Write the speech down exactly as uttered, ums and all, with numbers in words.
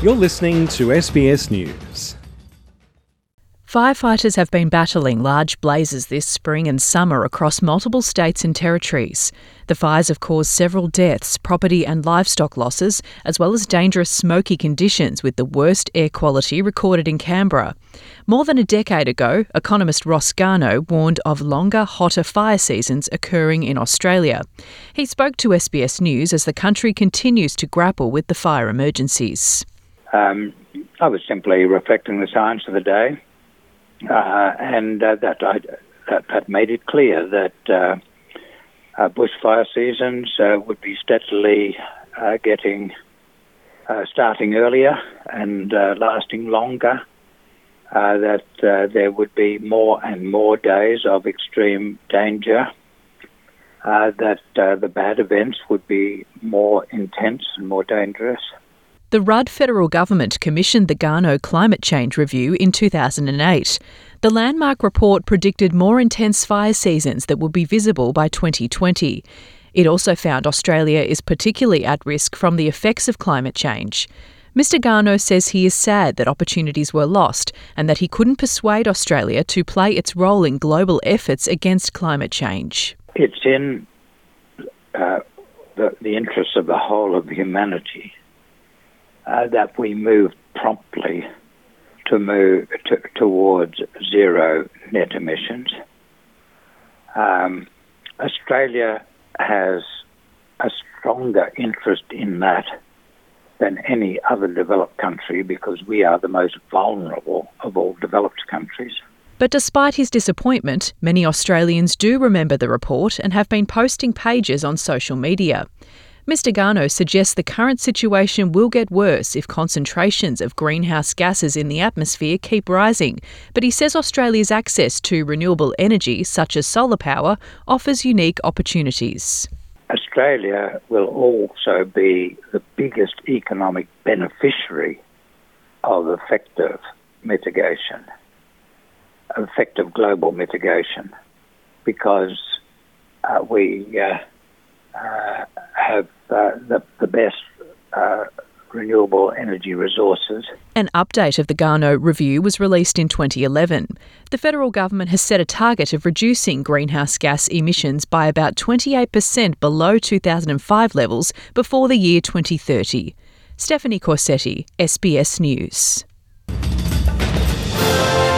You're listening to S B S News. Firefighters have been battling large blazes this spring and summer across multiple states and territories. The fires have caused several deaths, property and livestock losses, as well as dangerous smoky conditions with the worst air quality recorded in Canberra. More than a decade ago, economist Ross Garnaut warned of longer, hotter fire seasons occurring in Australia. He spoke to S B S News as the country continues to grapple with the fire emergencies. Um, I was simply reflecting the science of the day. Uh, and uh, that, I, that that made it clear that uh, uh, bushfire seasons uh, would be steadily uh, getting uh, starting earlier and uh, lasting longer. Uh, that uh, there would be more and more days of extreme danger. Uh, that uh, the bad events would be more intense and more dangerous. The Rudd federal government commissioned the Garnaut Climate Change Review in two thousand eight. The landmark report predicted more intense fire seasons that would be visible by twenty twenty. It also found Australia is particularly at risk from the effects of climate change. Mister Garnaut says he is sad that opportunities were lost and that he couldn't persuade Australia to play its role in global efforts against climate change. It's in uh, the, the interests of the whole of humanity Uh, that we move promptly to move to, towards zero net emissions. Um, Australia has a stronger interest in that than any other developed country because we are the most vulnerable of all developed countries. But despite his disappointment, many Australians do remember the report and have been posting pages on social media. Mister Garnaut suggests the current situation will get worse if concentrations of greenhouse gases in the atmosphere keep rising, but he says Australia's access to renewable energy, such as solar power, offers unique opportunities. Australia will also be the biggest economic beneficiary of effective mitigation, effective global mitigation, because uh, we... Uh, Uh, have uh, the, the best uh, renewable energy resources. An update of the Garnaut Review was released in twenty eleven. The federal government has set a target of reducing greenhouse gas emissions by about twenty-eight percent below two thousand five levels before the year twenty thirty. Stephanie Corsetti, S B S News.